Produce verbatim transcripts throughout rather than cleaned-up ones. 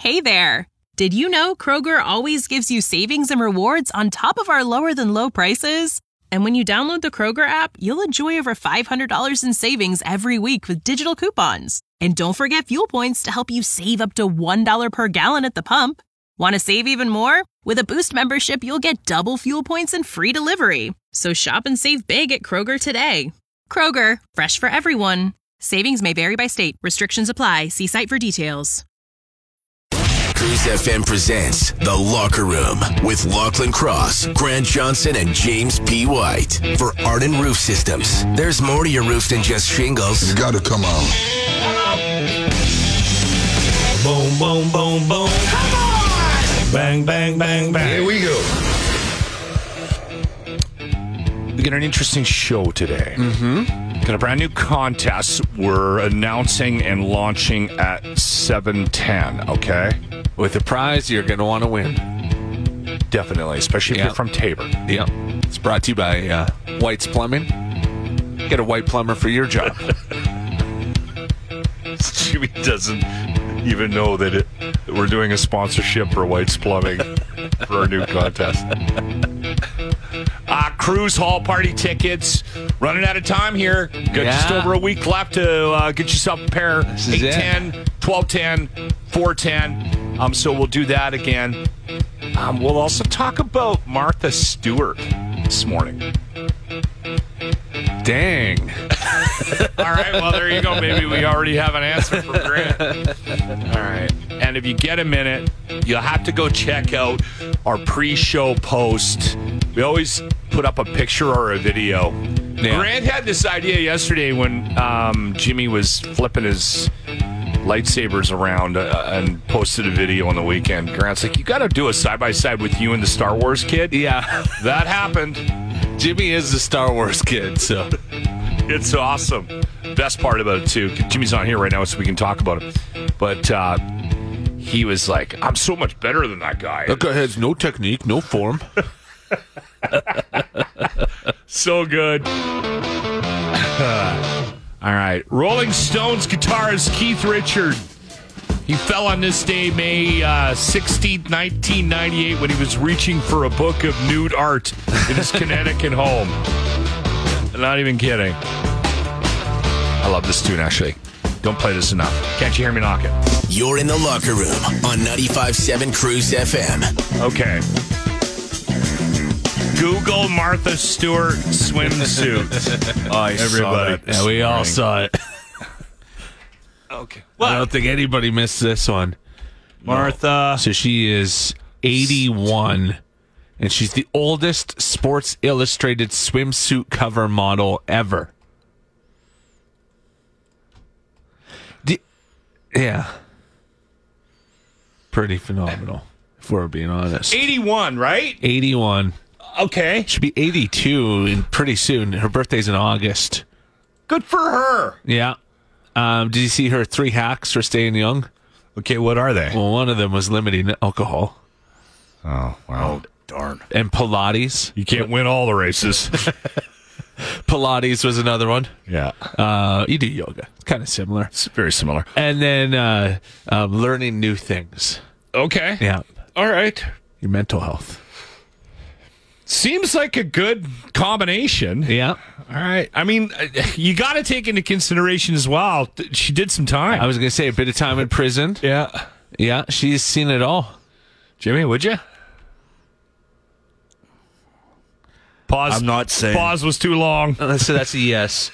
Hey there! Did you know Kroger always gives you savings and rewards on top of our lower-than-low prices? And when you download the Kroger app, you'll enjoy over five hundred dollars in savings every week with digital coupons. And don't forget fuel points to help you save up to one dollar per gallon at the pump. Want to save even more? With a Boost membership, you'll get double fuel points and free delivery. So shop and save big at Kroger today. Kroger, fresh for everyone. Savings may vary by state. Restrictions apply. See site for details. Cruise F M presents The Locker Room with Lachlan Cross, Grant Johnson, and James P. White. For Arden Roof Systems, there's more to your roof than just shingles. You gotta come on. Boom, boom, boom, boom. Come on! Bang, bang, bang, bang. Here we go. We got an interesting show today. Mm-hmm. Got a brand new contest we're announcing and launching at seven ten, okay? With a prize you're going to want to win. Definitely, especially if Yeah. you're from Tabor. Yeah. It's brought to you by uh, White's Plumbing. Get a white plumber for your job. Jimmy doesn't even know that, it, that we're doing a sponsorship for White's Plumbing for our new contest. Uh, Cruise Hall party tickets. Running out of time here. Got Yeah. just over a week left to uh, get yourself a pair. This is eight it. ten, twelve ten, four ten. Um, so we'll do that again. Um, we'll also talk about Martha Stewart this morning. Dang. All right, well, there you go. Maybe we already have an answer for Grant. All right. And if you get a minute, you'll have to go check out our pre-show post. We always put up a picture or a video. Yeah. Grant had this idea yesterday when um, Jimmy was flipping his lightsabers around uh, and posted a video on the weekend. Grant's like, you got to do a side-by-side with you and the Star Wars kid. Yeah. That happened. Jimmy is the Star Wars kid, so. It's awesome. Best part about it, too, Jimmy's not here right now, so we can talk about it. But uh, he was like, I'm so much better than that guy. That guy has no technique, no form. So good. All right. Rolling Stones guitarist Keith Richard. He fell on this day, May uh, sixteenth, nineteen ninety-eight, when he was reaching for a book of nude art in his Connecticut home. Not even kidding. I love this tune, actually. Don't play this enough. Can't you hear me knock it? You're in The Locker Room on ninety-five point seven Cruise F M. Okay. Google Martha Stewart swimsuit. I Everybody. Yeah, we all saw it. Okay. I don't think anybody missed this one. Martha. So she is eighty-one, and she's the oldest Sports Illustrated swimsuit cover model ever. D- yeah. Pretty phenomenal, if we're being honest. eighty-one, right? eighty-one. Okay. She'll be eighty-two in pretty soon. Her birthday's in August. Good for her. Yeah. Um, did you see her three hacks for staying young? Okay, what are they? Well, one of them was limiting alcohol. Oh, wow. Darn. And Pilates. You can't win all the races. Pilates was another one. Yeah. Uh, you do yoga. It's kind of similar. It's very similar. And then uh, um, learning new things. Okay. Yeah. All right. Your mental health. Seems like a good combination. Yeah. All right. I mean, you got to take into consideration as well. She did some time. I was going to say a bit of time in prison. Yeah. Yeah. She's seen it all. Jimmy, would you? Pause. I'm not saying. Pause was too long. Uh, so that's a yes.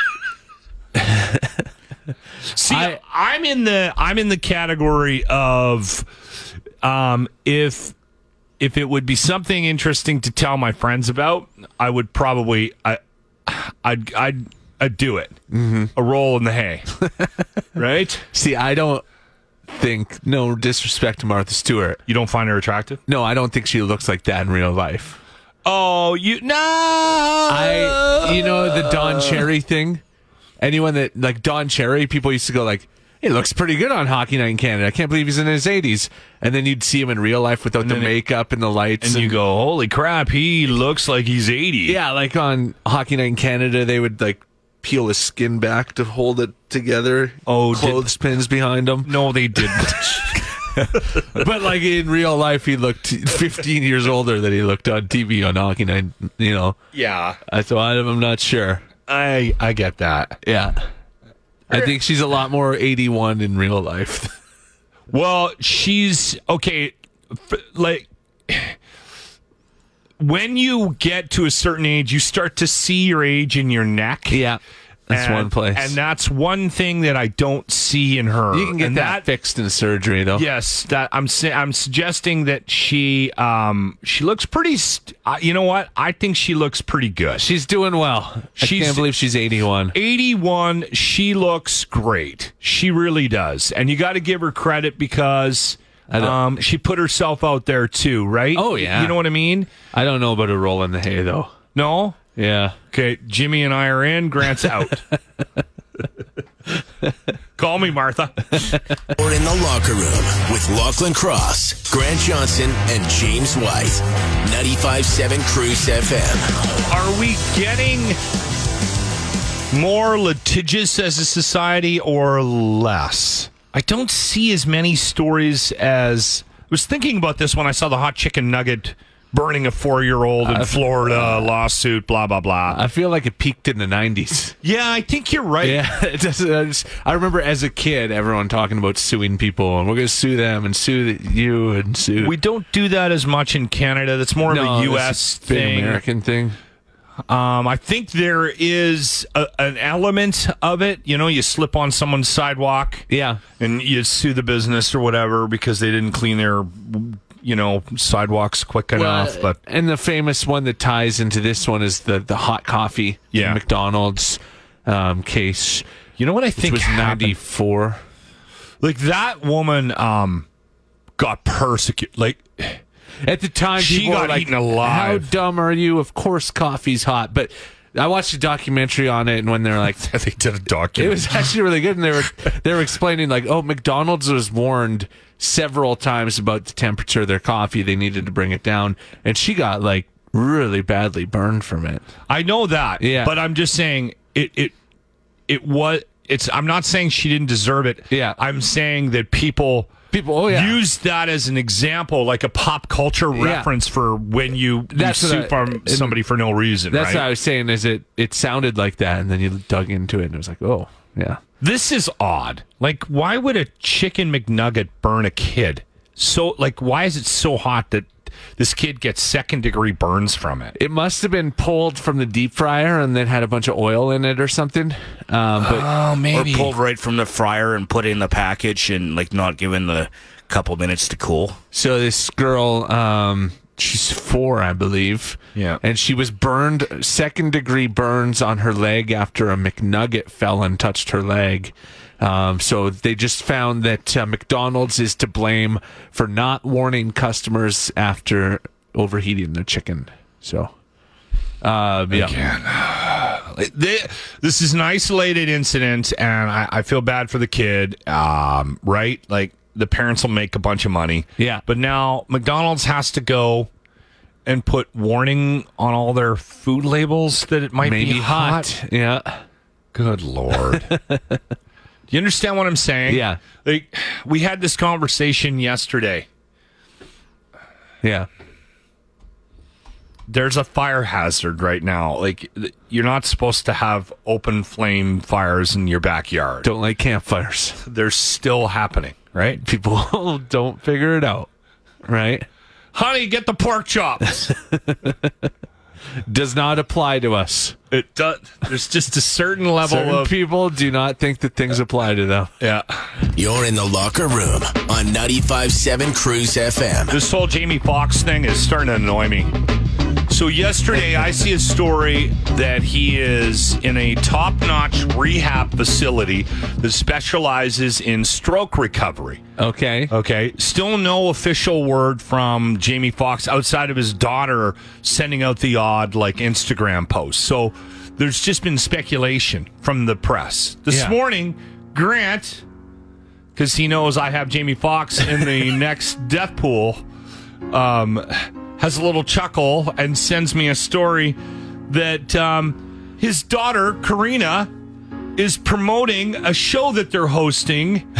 See, I- I'm in the I'm in the category of um, if if it would be something interesting to tell my friends about, I would probably I I'd I'd, I'd do it. Mm-hmm. A roll in the hay, right? See, I don't think, no disrespect to Martha Stewart. You don't find her attractive? No, I don't think she looks like that in real life. Oh, you no! I, you know, the Don Cherry thing. Anyone that like Don Cherry, people used to go like, "He looks pretty good on Hockey Night in Canada. I can't believe he's in his eighties." And then you'd see him in real life without the it- makeup and the lights, And you go, holy crap! He looks like he's eighty. yeah, like on Hockey Night in Canada, they would like peel his skin back to hold it together. Oh, did- clothespins behind him. No, they didn't. But like in real life, he looked fifteen years older than he looked on T V on Hockey Night. You know. Yeah. So I'm not sure. I I get that. Yeah. I think she's a lot more eighty-one in real life. Well, she's okay. F- like when you get to a certain age, you start to see your age in your neck. Yeah. That's and, one place. And that's one thing that I don't see in her. You can get and that, that fixed in surgery, though. Yes, that I'm sa- I'm suggesting that she um she looks pretty. St- uh, you know what? I think she looks pretty good. She's doing well. She's- I can't believe she's eighty-one. eighty-one. She looks great. She really does, and you got to give her credit because I don't- um she put herself out there too, right? Oh, yeah. You know what I mean? I don't know about a roll in the hay, though. No. Yeah. Okay, Jimmy and I are in. Grant's out. Call me, Martha. We're in the locker room with Lachlan Cross, Grant Johnson, and James White. ninety-five point seven Cruise F M. Are we getting more litigious as a society or less? I don't see as many stories as... I was thinking about this when I saw the hot chicken nugget burning a four-year-old in Uh, Florida, lawsuit, blah, blah, blah. I feel like it peaked in the nineties. Yeah, I think you're right. Yeah, it just, I, just, I remember as a kid, everyone talking about suing people, and we're going to sue them and sue the, you and sue. We don't do that as much in Canada. That's more no, of a U this S is a big thing. American thing. Um, I think there is a, an element of it. You know, you slip on someone's sidewalk. Yeah. And you sue the business or whatever because they didn't clean their, you know, sidewalks quick enough. Well, But and the famous one that ties into this one is the the hot coffee, Yeah. McDonald's um, case. you know what I Which think was happened? ninety-four. Like that woman um, got persecuted. Like At the time, She people got were like, eaten alive. How dumb are you? Of course, coffee's hot. But I watched a documentary on it, and when they're like, they did a it documentary. was actually really good, and they were they were explaining like, oh, McDonald's was warned several times about the temperature of their coffee. They needed to bring it down, and she got like really badly burned from it. I know that. Yeah. But I'm just saying it. It. It was. It's. I'm not saying she didn't deserve it. Yeah. I'm saying that people. People, oh yeah, Use that as an example, like a pop culture Yeah. reference for when you, you That's sue what I- from and somebody for no reason, that's right? what I was saying. Is it? It sounded like that, and then you dug into it, and it was like, oh yeah. This is odd. Like, why would a chicken McNugget burn a kid? So, like, why is it so hot that this kid gets second degree burns from it? It must have been pulled from the deep fryer and then had a bunch of oil in it or something. Um, but Oh, Or pulled right from the fryer and put it in the package and like not given the couple minutes to cool. so this girl, um, she's four, I believe. Yeah. And she was burned, second degree burns on her leg after a McNugget fell and touched her leg. Um, so they just found that uh, McDonald's is to blame for not warning customers after overheating their chicken. So, uh, yeah. They- This is an isolated incident, and I, I feel bad for the kid, um, right? Like, the parents will make a bunch of money. Yeah. But now McDonald's has to go and put warning on all their food labels that it might Maybe be hot. hot. Yeah. Good Lord. Do you understand what I'm saying? Yeah. Like, we had this conversation yesterday. Yeah. There's a fire hazard right now. Like, th- you're not supposed to have open flame fires in your backyard. Don't like campfires. They're still happening, right? People don't figure it out, right? Honey, get the pork chops. Does not apply to us. It does. There's just a certain level Certain of people do not think that things apply to them. yeah. You're in the locker room on ninety-five point seven Cruise F M. This whole Jamie Foxx thing is starting to annoy me. So yesterday, I see a story that he is in a top-notch rehab facility that specializes in stroke recovery. Okay. Okay, still no official word from Jamie Foxx outside of his daughter sending out the odd like Instagram post. So there's just been speculation from the press. This Yeah. morning, Grant, because he knows I have Jamie Foxx in the next death pool, um, has a little chuckle and sends me a story that um, his daughter, Karina, is promoting a show that they're hosting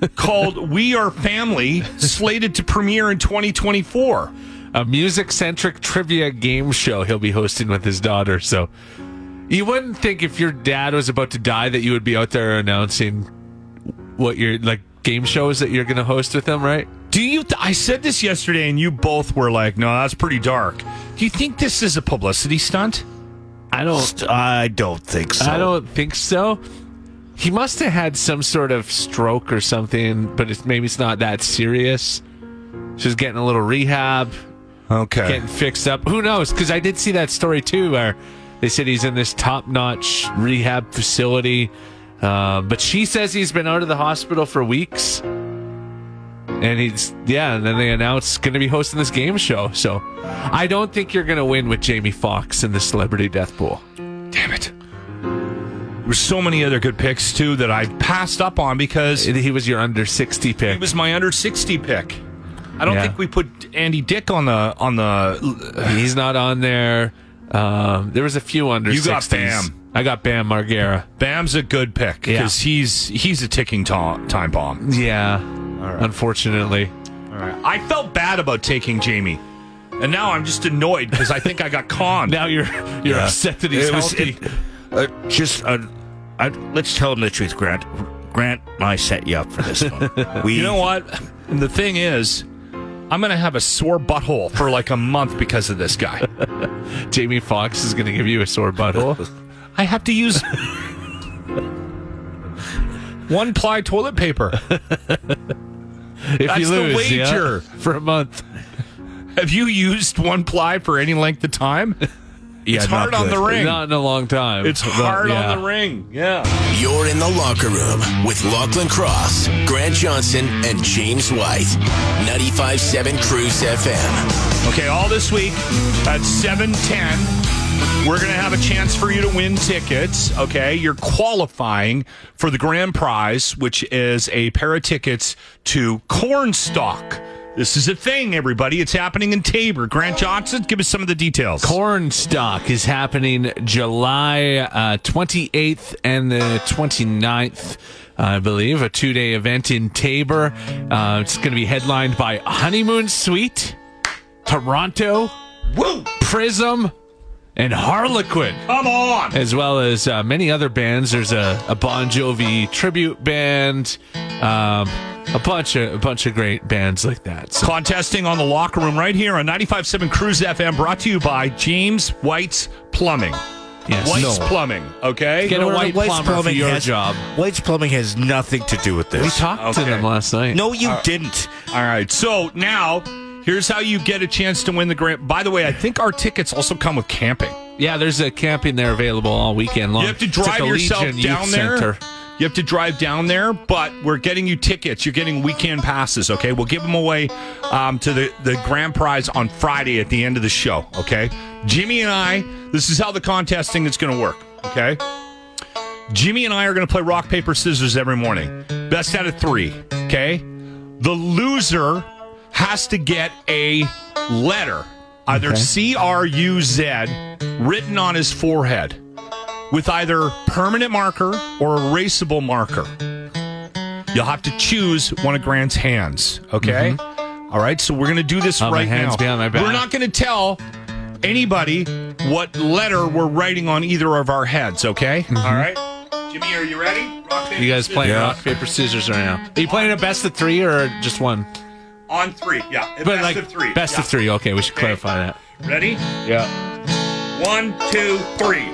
called We Are Family, slated to premiere in twenty twenty-four. A music-centric trivia game show he'll be hosting with his daughter. So you wouldn't think if your dad was about to die that you would be out there announcing what your like game shows that you're going to host with him, right? Do you? Th- I said this yesterday, and you both were like, "No, that's pretty dark." Do you think this is a publicity stunt? I don't. I don't think so. I don't think so. He must have had some sort of stroke or something, but it's, maybe it's not that serious. Just getting a little rehab. Okay. Getting fixed up. Who knows? Because I did see that story too where they said he's in this top-notch rehab facility. Uh, but she says he's been out of the hospital for weeks. And he's, yeah, and then they announced going to be hosting this game show. So I don't think you're going to win with Jamie Foxx in the celebrity death pool. Damn it. There were so many other good picks too that I passed up on because He was your under sixty pick. he was my under sixty pick. I don't Yeah. think we put Andy Dick on the on the. He's not on there. Um, there was a few under You got sixties. Bam. I got Bam Margera. Bam's a good pick because he's he's a ticking to- time bomb. Yeah, unfortunately. All right. I felt bad about taking Jamie, and now I'm just annoyed because I think I got conned. Now you're you're Yeah. upset that he's It was- healthy. it- uh, just, uh, I, let's tell him the truth, Grant. Grant, I set you up for this one. We, You know what? And the thing is, I'm going to have a sore butthole for like a month because of this guy. Jamie Foxx is going to give you a sore butthole. I have to use one ply toilet paper. If That's you the lose, wager. yeah, for a month. Have you used one ply for any length of time? Yeah, It's not hard on good. the ring. Not in a long time. It's But, hard yeah. on the ring. Yeah. You're in the locker room with Lachlan Cross, Grant Johnson, and James White. ninety-five point seven Cruise F M. Okay, all this week at seven ten, we're going to have a chance for you to win tickets, okay? You're qualifying for the grand prize, which is a pair of tickets to Cornstalk. This is a thing, everybody. It's happening in Tabor. Grant Johnson, give us some of the details. Cornstalk is happening July uh, twenty-eighth and the twenty-ninth, I believe, a two-day event in Tabor. Uh, it's going to be headlined by Honeymoon Suite, Toronto, Woo! Prism, and Harlequin, Come on! as well as uh, many other bands. There's a, a Bon Jovi tribute band, um, a bunch of a bunch of great bands like that. So Contesting on the locker room right here on ninety-five point seven Cruise F M, brought to you by James White's Plumbing. yes, White's no. Plumbing, okay? Get a No, no, white White's plumber for Plumbing your has- job. White's Plumbing has nothing to do with this. We talked to Okay. them last night. No, you didn't. All right. So now, here's how you get a chance to win the grant. By the way, I think our tickets also come with camping. Yeah, there's a camping there available all weekend long. You have to It's at drive the yourself Legion down Youth there. Center. You have to drive down there, but we're getting you tickets. You're getting weekend passes, okay? We'll give them away um, to the, the grand prize on Friday at the end of the show, okay? Jimmy and I, this is how the contesting is going to work, okay? Jimmy and I are going to play rock, paper, scissors every morning. Best out of three, okay? The loser has to get a letter, either C R U Z, written on his forehead with either permanent marker or erasable marker. You'll have to choose one of Grant's hands, okay? All right, so we're going to do this Oh, my right hand's now. behind my back. We're not going to tell anybody what letter we're writing on either of our heads, okay? All right? Jimmy, are you ready? Rock, paper, You guys playing Yeah. rock, paper, scissors right now? Are you playing a best of three or just one? On three, yeah. But best like of three. best yeah. of three. Okay, we should Okay. clarify that. Ready? Yeah. One, two, three.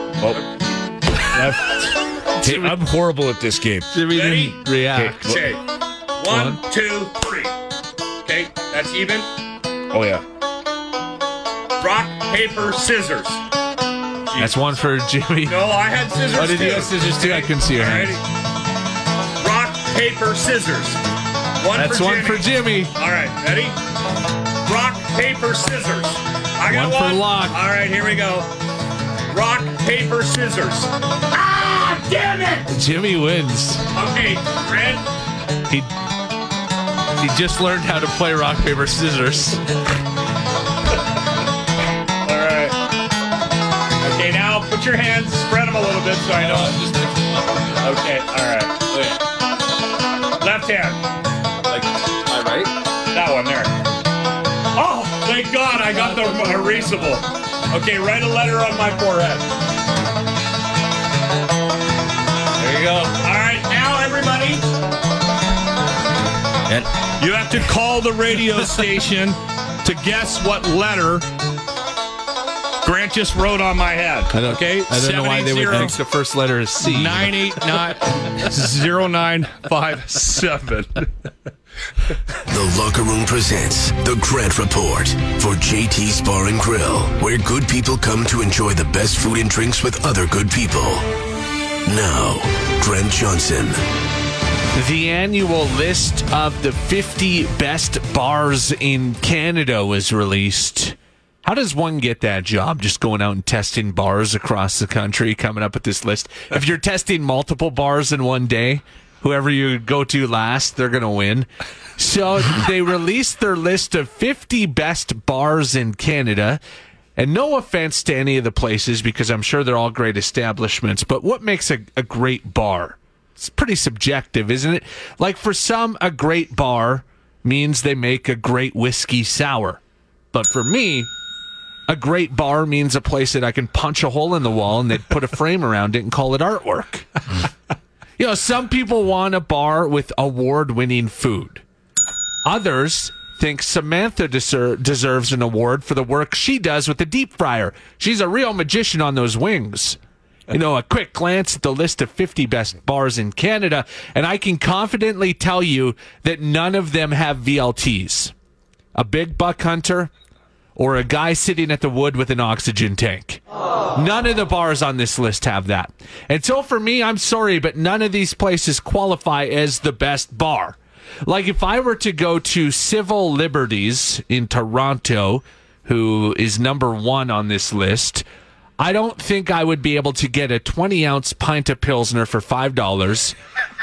Hey, I'm horrible at this game. Jimmy Ready? didn't react. Okay. One, One. two, three. Okay, that's even. Oh, yeah. Rock, paper, scissors. That's one for Jimmy. No, I had scissors Oh, did too. you have scissors too? I couldn't see your Alrighty. hands. Rock, paper, scissors. One That's for one Jimmy. for Jimmy. All right, ready? Rock, paper, scissors. I got One one. for Locke. All right, here we go. Rock, paper, scissors. Ah, damn it! Jimmy wins. Okay, Red. He he just learned how to play rock, paper, scissors. All right. Okay, now put your hands, spread them a little bit so I know. Okay, all right. Left ten. Like, am I right? That one there. Oh, thank God I got the erasable. Okay, write a letter on my forehead. There you go. All right, now everybody, And you have to call the radio station to guess what letter Grant just wrote on my head. I don't, Okay, I don't know why they would think the first letter is C. nine eight nine zero nine five seven. The Locker Room presents The Grant Report for J T's Bar and Grill, where good people come to enjoy the best food and drinks with other good people. Now, Grant Johnson. The annual list of the fifty best bars in Canada was released. How does one get that job? Just going out and testing bars across the country, coming up with this list. If you're testing multiple bars in one day, whoever you go to last, they're going to win. So they released their list of fifty best bars in Canada. And no offense to any of the places, because I'm sure they're all great establishments. But what makes a, a great bar? It's pretty subjective, isn't it? Like for some, a great bar means they make a great whiskey sour. But for me, a great bar means a place that I can punch a hole in the wall and they'd put a frame around it and call it artwork. You know, some people want a bar with award-winning food. Others think Samantha deser- deserves an award for the work she does with the deep fryer. She's a real magician on those wings. You know, a quick glance at the list of fifty best bars in Canada, and I can confidently tell you that none of them have V L Ts. A big buck hunter or a guy sitting at the wood with an oxygen tank. None of the bars on this list have that. And so for me, I'm sorry, but none of these places qualify as the best bar. Like if I were to go to Civil Liberties in Toronto, who is number one on this list, I don't think I would be able to get a twenty-ounce pint of Pilsner for five dollars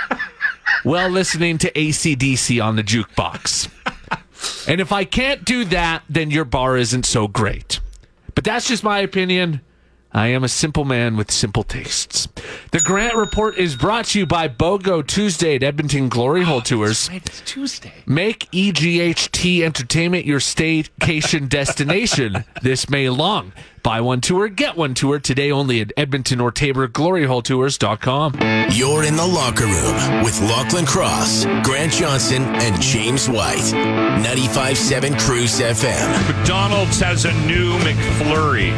while listening to A C D C on the jukebox. And if I can't do that, then your bar isn't so great. But that's just my opinion. I am a simple man with simple tastes. The Grant Report is brought to you by BOGO Tuesday at Edmonton Glory Hole Tours. Right, it's Tuesday. Make E G H T Entertainment your staycation destination this May long. Buy one tour, get one tour today only at Edmonton or Tabor, glory hole tours dot com. You're in the Locker Room with Lachlan Cross, Grant Johnson, and James White. ninety-five point seven Cruise F M. McDonald's has a new McFlurry.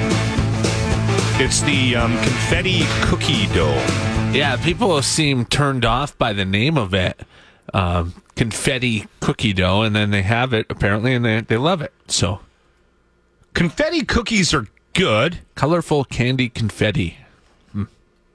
It's the um, confetti cookie dough. Yeah, people seem turned off by the name of it. Um, confetti cookie dough, and then they have it, apparently, and they, they love it. So, Confetti cookies are good. colorful candy confetti mm.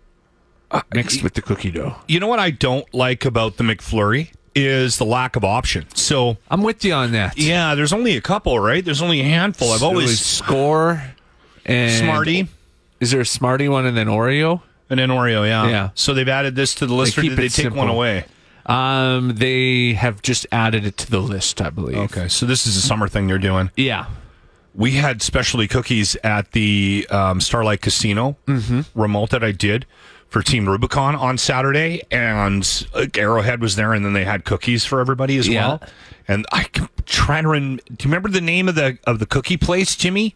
uh, mixed with the cookie dough. You know what I don't like about the McFlurry is the lack of option. So, I'm with you on that. yeah, there's only a couple, right? There's only a handful. I've So always it's Score and Smartie. Is there a Smartie one and then Oreo? And then Oreo, yeah. Yeah. So they've added this to the list, or keep did they it take simple. one away? Um, they have just added it to the list, I believe. Okay, so this is a summer thing they're doing. Yeah. We had specialty cookies at the um, Starlight Casino remote that I did for Team Rubicon on Saturday, and uh, Arrowhead was there, and then they had cookies for everybody as Yeah. well. And I can try to rem- do you remember the name of the of the cookie place, Jimmy?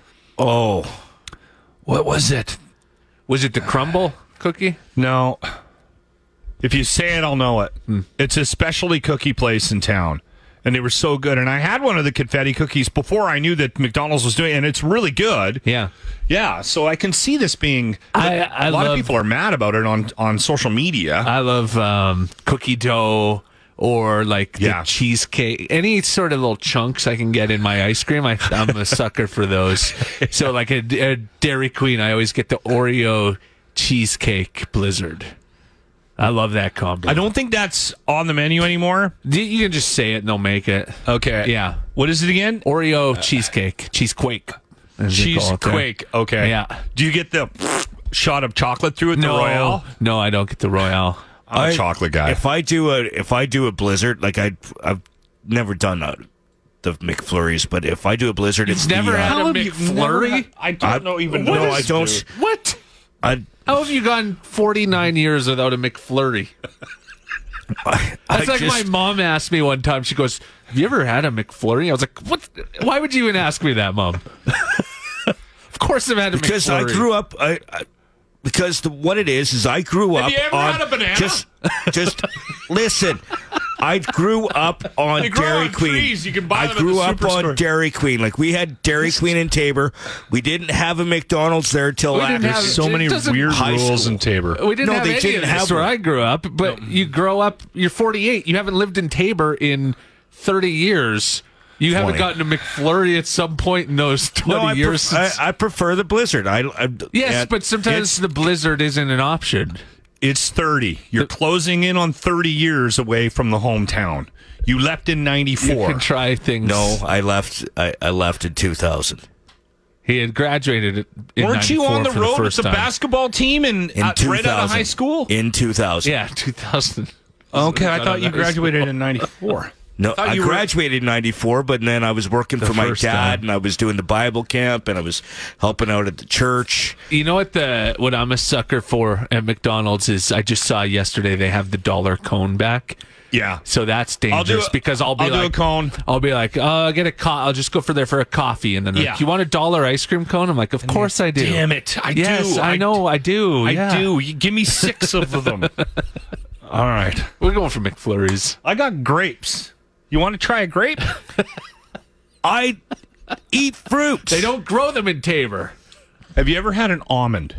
oh, What was it? Was it the crumble cookie? No. If you say it, I'll know it. It's a specialty cookie place in town. And they were so good. And I had one of the confetti cookies before I knew that McDonald's was doing it, and it's really good. Yeah. Yeah, so I can see this being... I- I a lot love- of people are mad about it on, on social media. I love um, cookie dough or like the Yeah. cheesecake. Any sort of little chunks I can get in my ice cream, I, I'm a sucker for those. So like a, a Dairy Queen, I always get the Oreo cheesecake blizzard. I love that combo. I don't think that's on the menu anymore. You you can just say it and they'll make it. Okay. Yeah. What is it again? Oreo cheesecake. Cheesequake. as they call it there. Cheesequake. Okay. Yeah. Do you get the shot of chocolate through it, No, the Royale? no, I don't get the Royale. I'm a I- chocolate guy. If I do a if I do a Blizzard, like I I've never done a, the McFlurries, but if I do a Blizzard, it's never the, uh, had a How have you never McFlurry? had- I don't I- know even no, know I this, don't. dude. What? I How have you gone forty-nine years without a McFlurry? I, I That's like just- my mom asked me one time. She goes, "Have you ever had a McFlurry?" I was like, "What? Why would you even ask me that, Mom?" Of course, I've had a because McFlurry. I grew up. I, I because the, what it is is I grew Have up. you ever on, had a banana? Just, just listen. I grew up on They grow Dairy on Queen. trees. You can buy I them at grew the up superstore. on Dairy Queen. Like we had Dairy Queen in Tabor. We didn't have a McDonald's there till We didn't after. have- There's so It many doesn't- weird High rules school. in Tabor. We didn't No, have they any didn't of this have where one. I grew up, but you grow up. You're forty-eight. You haven't lived in Tabor in thirty years. You haven't twenty. gotten a McFlurry at some point in those twenty No, I, years. pref- since- I, I prefer the Blizzard. I, I yes, and but sometimes it's- the Blizzard isn't an option. It's thirty. You're closing in on thirty years away from the hometown. You left in You ninety-four. can try things. no. I left. I, I left in two thousand. He had graduated in Weren't you on the ninety-four for road with first the time. basketball team in, In uh, two thousand. right out of high school? In two thousand. Yeah, two thousand. Okay, I Got thought out you of high graduated school. in ninety-four. No, thought I you were- graduated in ninety-four, but then I was working for my first dad, time. and I was doing the Bible camp, and I was helping out at the church. You know what the what I'm a sucker for at McDonald's is I just saw yesterday they have the dollar cone back. Yeah. So that's I'll do dangerous a- because I'll be I'll do a like, cone. I'll be like, oh, I'll get a co- I'll just go for there for a coffee, and then like, Yeah. you want a dollar ice cream cone? I'm like, of course I do. Damn it. I yes, do. I, I know, I do. I yeah. do. You give me six of them. All right. We're going for McFlurries. I got grapes. You want to try a grape? I eat fruit. They don't grow them in Tabor. Have you ever had an almond?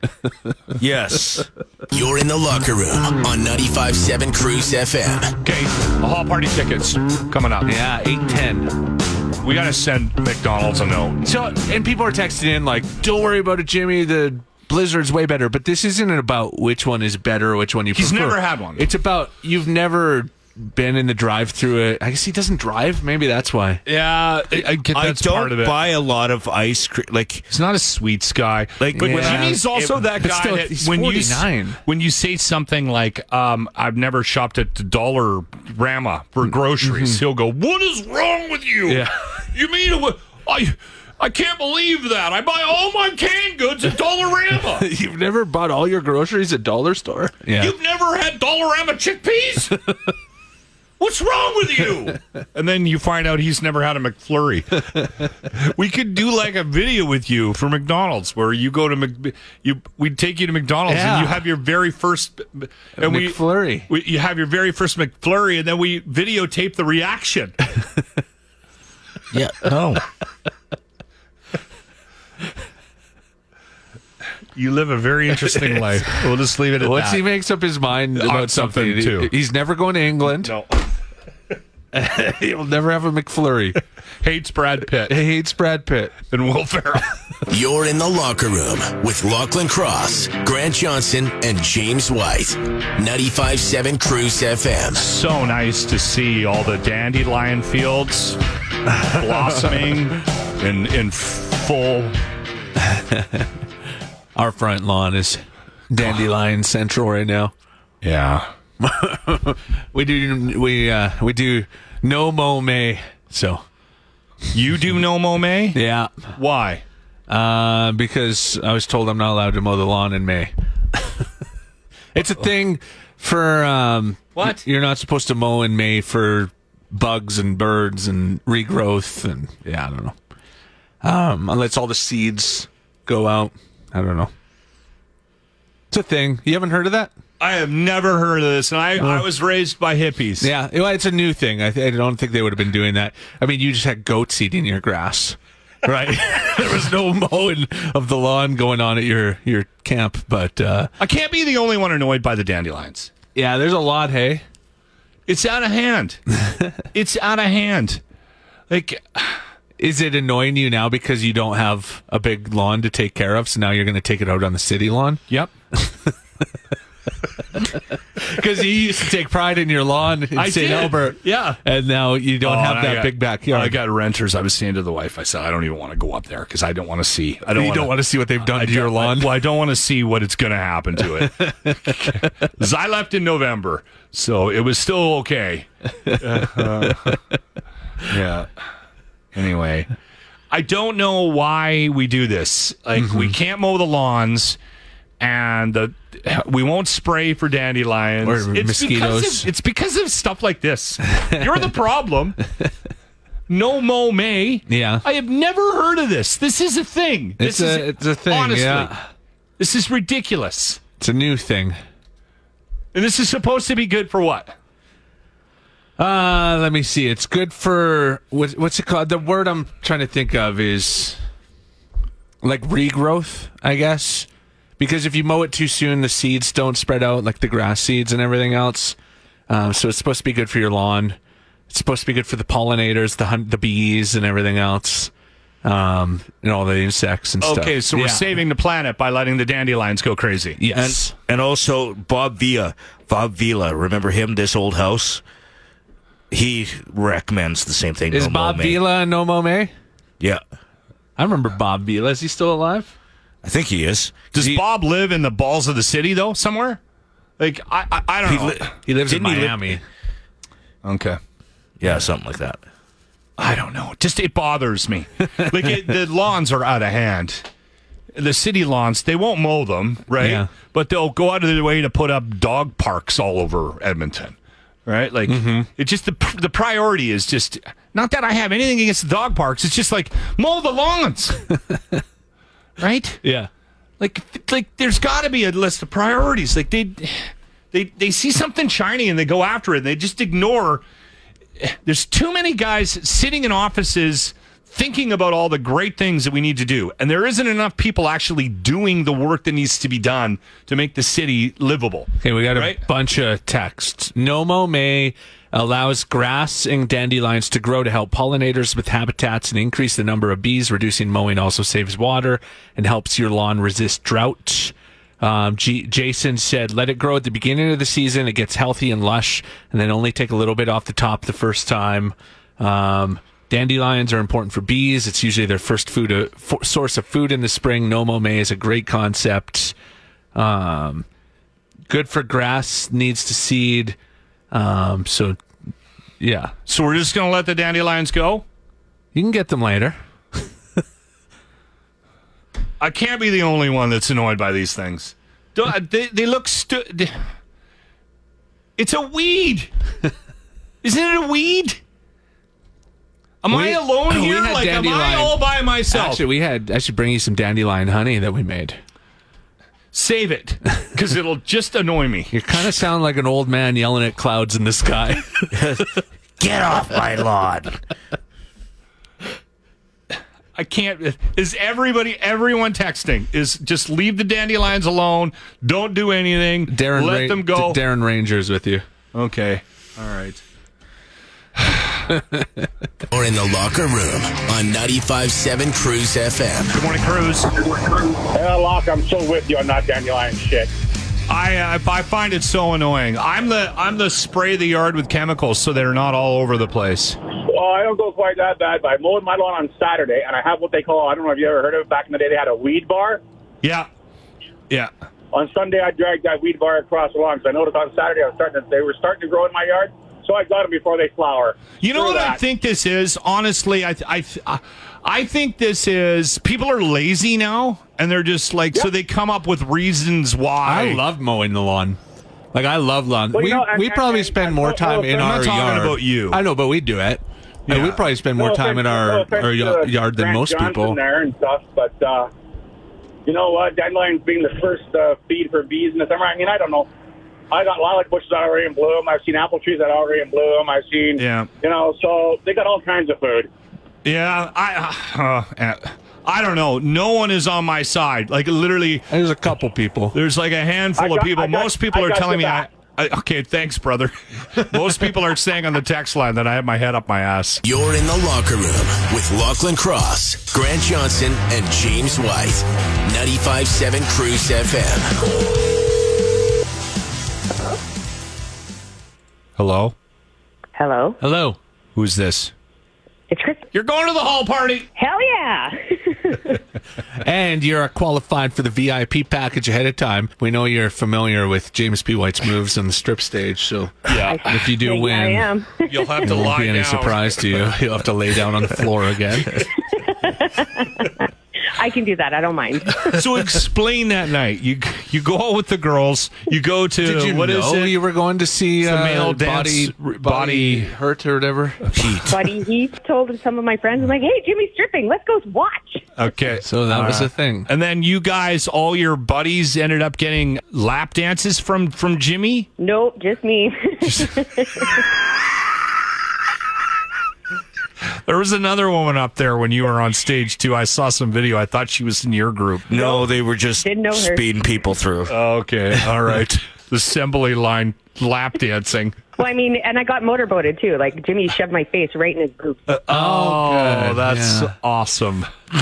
Yes. You're in the locker room on ninety-five point seven Cruise F M. Okay, the hall party tickets coming up. Yeah, eight ten. We got to send McDonald's a note. So, and people are texting in like, "Don't worry about it, Jimmy. The Blizzard's way better." But this isn't about which one is better, or which one you He's prefer. never had one. It's about you've never been in the drive-through. I guess he doesn't drive. Maybe that's why. Yeah, I, I get I that's part of don't it. buy a lot of ice cream. Like, He's not a sweets guy. Like, but yeah. Jimmy's also It- that but guy still, that he's when you s- forty-nine. when you say something like, um, "I've never shopped at the Dollar Rama for groceries," he'll go, "What is wrong with you? Yeah. You mean it wa- I?" I can't believe that. I buy all my canned goods at Dollarama. You've never bought all your groceries at Dollar Store? Yeah. You've never had Dollarama chickpeas? What's wrong with you? And then you find out he's never had a McFlurry. We could do like a video with you for McDonald's where you go to Mc, you we'd take you to McDonald's Yeah. and you have your very first and we, McFlurry. we you have your very first McFlurry and then we videotape the reaction. yeah, no. You live a very interesting life. We'll just leave it at Once that. he makes up his mind about something, something, too. he's never going to England. no. He'll never have a McFlurry. Hates Brad Pitt He hates Brad Pitt. and Will Ferrell. You're in the locker room with Lachlan Cross, Grant Johnson, and James White. ninety-five point seven Cruise F M. So nice to see all the dandelion fields blossoming in in full. Our front lawn is dandelion central right now. Yeah. We do we uh we do no mow May. So You do no mow May? yeah. Why? Uh because I was told I'm not allowed to mow the lawn in May. It's a thing for um What? you're not supposed to mow in May for bugs and birds and regrowth and yeah, I don't know. Um unless all the seeds go out. I don't know. It's a thing. You haven't heard of that? I have never heard of this, and I, I was raised by hippies. Yeah, well, it's a new thing. I, th- I don't think they would have been doing that. I mean, you just had goats eating your grass, right? There was no mowing of the lawn going on at your, your camp, but uh, I can't be the only one annoyed by the dandelions. yeah, there's a lot, hey? It's out of hand. It's out of hand. Like, Is it annoying you now because you don't have a big lawn to take care of, so now you're going to take it out on the city lawn? yep. Because you used to take pride in your lawn in I Saint did. Albert. Yeah. And now you don't Oh, have and I that got- big backyard. I got renters. I was saying to the wife, I said, I don't even want to go up there because I don't want to see. I don't you wanna, don't want to see what they've done I to your don't- lawn? I, well, I don't want to see what it's going to happen to it. 'Cause I left in November, so it was still okay. Uh, yeah. Anyway, I don't know why we do this. Like, we can't mow the lawns and the, we won't spray for dandelions. Or it's mosquitoes. Because of, it's because of stuff like this. You're the problem. No mow May. Yeah. I have never heard of this. This is a thing. It's this is, a, it's a thing, honestly, yeah. this is ridiculous. It's a new thing. And this is supposed to be good for what? Uh, let me see. It's good for, what, what's it called? The word I'm trying to think of is like regrowth, I guess. Because if you mow it too soon, the seeds don't spread out like the grass seeds and everything else. Um, so it's supposed to be good for your lawn. It's supposed to be good for the pollinators, the hun- the bees, and everything else, um, and all the insects and stuff. Okay, so we're Yeah. saving the planet by letting the dandelions go crazy. Yes. And, and also Bob Villa. Bob Villa, remember him, this old house? He recommends the same thing. Is no Bob mow May. Vila no mow May? Yeah, I remember Bob Vila. Is he still alive? I think he is. Does he, Bob live in the balls of the city, though, somewhere? Like, I I, I don't He know. li- He lives in Didn't he li- Miami. Okay. Yeah, something like that. I don't know. Just it bothers me. Like it, the lawns are out of hand. The city lawns, they won't mow them, right? Yeah. But they'll go out of their way to put up dog parks all over Edmonton, right? Like it just the the priority is just not that I have anything against the dog parks. It's just like mow the lawns, right? Yeah. Like like there's got to be a list of priorities. Like they they they see something shiny and they go after it. And they just ignore. There's too many guys sitting in offices thinking about all the great things that we need to do, and there isn't enough people actually doing the work that needs to be done to make the city livable. Okay, we got a Right? bunch of texts. No mow May allows grass and dandelions to grow to help pollinators with habitats and increase the number of bees. Reducing mowing also saves water and helps your lawn resist drought. Um, G- Jason said, let it grow at the beginning of the season. It gets healthy and lush, and then only take a little bit off the top the first time. Um, dandelions are important for bees. It's usually their first food uh, for, source of food in the spring. No mow May is a great concept. Um, good for grass, needs to seed. Um, so, yeah, So we're just going to let the dandelions go? you can get them later. I can't be the only one that's annoyed by these things. Don't- They, they look stu- It's a weed. Isn't it a weed? Am We- I alone we here? had Like, am I dandelion- all by myself? Actually, we had. I should bring you some dandelion honey that we made. Save it, because it'll just annoy me. You kind of sound like an old man yelling at clouds in the sky. Get off my lawn. I can't. Is everybody, everyone texting? Is just leave the dandelions alone. Don't do anything. Darren, Let Ra- them go. D- Darren Ranger's with you. Okay. All right. Or in the locker room on ninety-five point seven Cruise F M. Good morning, Cruz. Yeah, Locke, I'm so with you on that dandelion shit. I uh, I find it so annoying. I'm the I'm the spray the yard with chemicals so they're not all over the place. Well, I don't go quite that bad, but I mowed my lawn on Saturday, and I have what they call, I don't know if you ever heard of it, back in the day they had a weed bar. Yeah. Yeah. On Sunday, I dragged that weed bar across the lawn, because I noticed on Saturday I was starting to, they were starting to grow in my yard, so I got them before they flower. You know Screw what I that. think this is? Honestly, I I I think this is people are lazy now, and they're just like so Yep. they come up with reasons why. I love mowing the lawn. Like I love lawn. Well, you we know, and- we and- probably and- spend and more no- time no in offense- our I'm not talking yard. about you. I know, but we do it. And Yeah. we probably spend more No time in offense- no our offense our to y- yard than Grant most Johnson people. there and stuff, but uh, you know what? Dandelions being the first uh, feed for bees in the summer. I mean, I don't know. I got lilac bushes that are already in bloom. I've seen apple trees that are already in bloom. I've seen, Yeah. you know, so they got all kinds of food. Yeah, I uh, I don't know. No one is on my side. Like literally, There's a couple people. there's like a handful I got- of people. I got- Most people I are got telling me your I, back. I. Okay, thanks, brother. Most people are saying on the text line that I have my head up my ass. You're in the locker room with Lachlan Cross, Grant Johnson, and James White. ninety-five point seven Cruise F M. Hello, Hello. Hello. who's this? It's Chris. You're going to the hall party. Hell yeah. And you're qualified for the V I P package ahead of time. We know you're familiar with James P. White's moves on the strip stage, so Yeah, if you do I win, am. you'll have it to won't lie be any down. surprise to you. You'll have to lay down on the floor again. I can do that. I don't mind. So explain that night. You you go out with the girls. You go to Did you what know is it? you were going to see It's the uh, male body, dance- body body- hurt or whatever? Buddy, he told some of my friends, I'm like, hey, Jimmy's stripping. Let's go watch. Okay. So that was the thing. And then you guys, all your buddies, ended up getting lap dances from from Jimmy. Nope, just me. There was another woman up there when you were on stage too. I saw some video. I thought she was in your group. No, they were just Didn't know her. speeding people through. Okay, all right. The assembly line lap dancing. Well, I mean, and I got motorboated too. Like Jimmy shoved my face right in his booth. Oh, good. that's Yeah. awesome.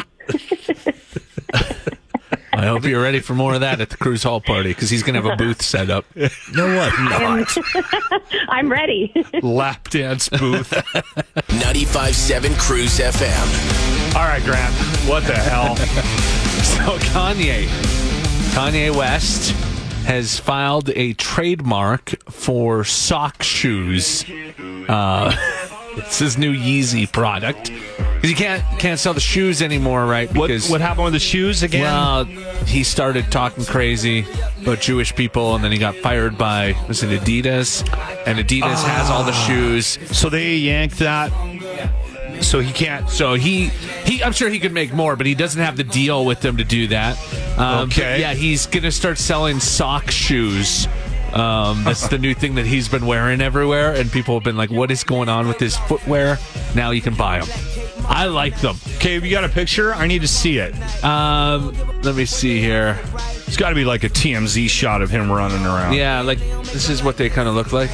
I hope you're ready for more of that at the Cruise Hall party because he's going to have a booth set up. No, what? Not. I'm ready. Lap dance booth. ninety-five point seven Cruise F M. All right, Grant. What the hell? So Kanye, Kanye West has filed a trademark for sock shoes. Uh, it's his new Yeezy product because you can't can't sell the shoes anymore, right? What, Because what happened with the shoes again? well, he started talking crazy about Jewish people, and then he got fired by was it Adidas, and Adidas has all the shoes. So they yanked that. So he can't. So he, he, I'm sure he could make more, but he doesn't have the deal with them to do that. Um, but Okay. yeah, he's gonna start selling sock shoes. Um, that's the new thing that he's been wearing everywhere, and people have been like, "What is going on with his footwear?" Now you can buy them. I like them. Okay, have you got a picture? I need to see it. Um, let me see here. It's got to be like a T M Z shot of him running around. Yeah, like this is what they kind of look like.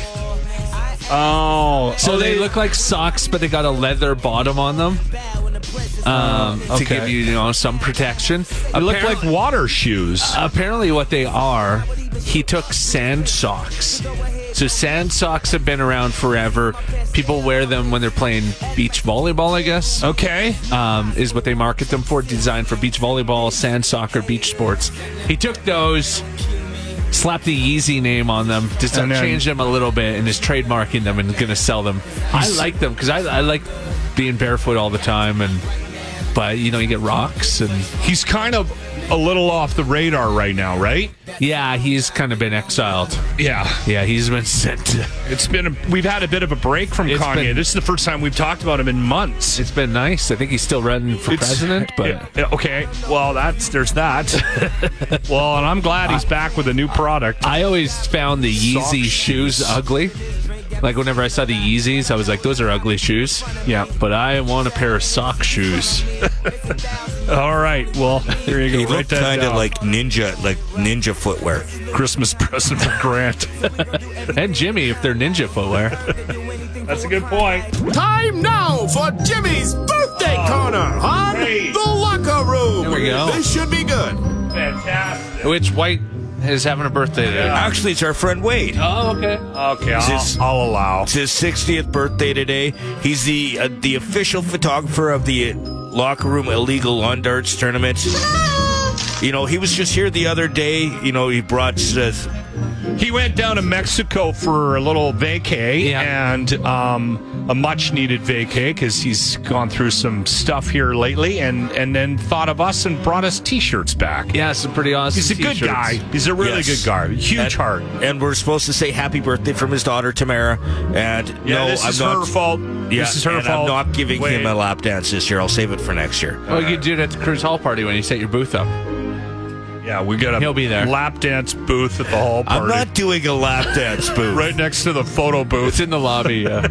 Oh, So oh, they look like socks, but they got a leather bottom on them um, to okay. give you, you know, some protection. They look like water shoes. Apparently, what they are, he took sand socks. So sand socks have been around forever. People wear them when they're playing beach volleyball, I guess. Okay. Um, is what they market them for, designed for beach volleyball, sand soccer, beach sports. He took those, slapped the Yeezy name on them, just And then- changed them a little bit, and is trademarking them and going to sell them. I like them because I, I like being barefoot all the time, and but you know you get rocks and He's kind of a little off the radar right now, right? yeah, he's kind of been exiled. Yeah. Yeah, he's been sent. To, It's been a, we've had a bit of a break from It's Kanye. been- This is the first time we've talked about him in months. it's been nice. I think he's still running for It's- president, but Yeah, yeah, okay. Well, that's there's that. Well, and I'm glad he's back with a new product. I always found the Sock Yeezy shoes shoes. ugly. Like whenever I saw the Yeezys, I was like, those are ugly shoes. Yeah. But I want a pair of sock shoes. All right. Well, here you go. He Write looked that kind of down. like ninja, like ninja footwear. Christmas present for Grant. And Jimmy, if they're ninja footwear. That's a good point. Time now for Jimmy's birthday corner on great. the locker room. There we go. This should be good. Fantastic. Which White is having a birthday today. Actually, it's our friend Wade. Oh, okay. Okay, I'll, This- I'll allow. It's his sixtieth birthday today. He's the uh, the official photographer of the Locker Room Illegal Lawn Darts Tournament. You know, he was just here the other day. You know, he brought uh, He went down to Mexico for a little vacay Yeah. and um, a much needed vacay because he's gone through some stuff here lately, and and then thought of us and brought us T-shirts back. Yeah, some pretty awesome He's a good t-shirts. guy. He's a really Yes. good guy. Huge and, heart. and we're supposed to say happy birthday from his daughter Tamara. And Yeah, no, this I'm is not. her fault. Yeah, this is her and fault. I'm not giving Wait. him a lap dance this year. I'll save it for next year. Oh, you could do it at the Cruise Hall party when you set your booth up. Yeah, we got a He'll be there. lap dance booth at the hall party. I'm not doing a lap dance booth. right next to the photo booth. It's in the lobby. Yeah.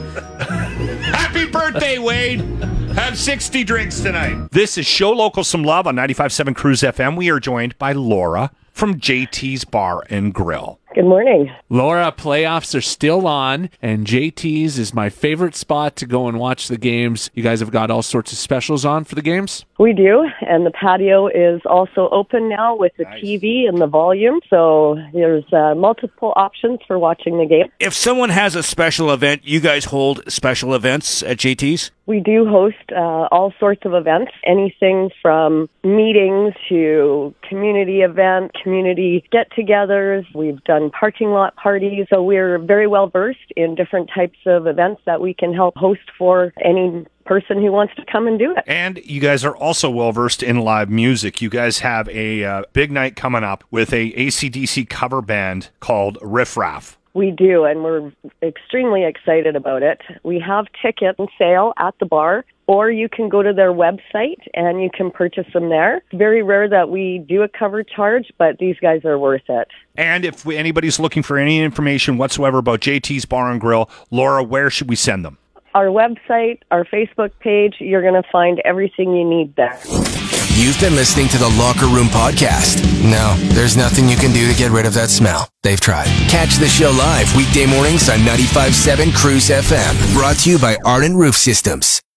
Happy birthday, Wade. Have sixty drinks tonight. This is Show Local Some Love on ninety-five point seven Cruise F M. We are joined by Laura from J T's Bar and Grill. Good morning. Laura, playoffs are still on, and J T's is my favorite spot to go and watch the games. You guys have got all sorts of specials on for the games? We do, and the patio is also open now with the T V and the volume, so there's uh, multiple options for watching the game. If someone has a special event, you guys hold special events at J T's? We do host uh, all sorts of events, anything from meetings to community events, community get-togethers. We've done run parking lot parties. So we're very well versed in different types of events that we can help host for any person who wants to come and do it. And you guys are also well versed in live music. You guys have a uh, big night coming up with a A C D C cover band called Riff Raff. We do, and we're extremely excited about it. We have tickets on sale at the bar, or you can go to their website and you can purchase them there. It's very rare that we do a cover charge, but these guys are worth it. And if we, anybody's looking for any information whatsoever about J T's Bar and Grill, Laura, where should we send them? Our website, our Facebook page, you're going to find everything you need there. You've been listening to the Locker Room Podcast. No, there's nothing you can do to get rid of that smell. They've tried. Catch the show live weekday mornings on ninety-five point seven Cruise F M. Brought to you by Arden Roof Systems.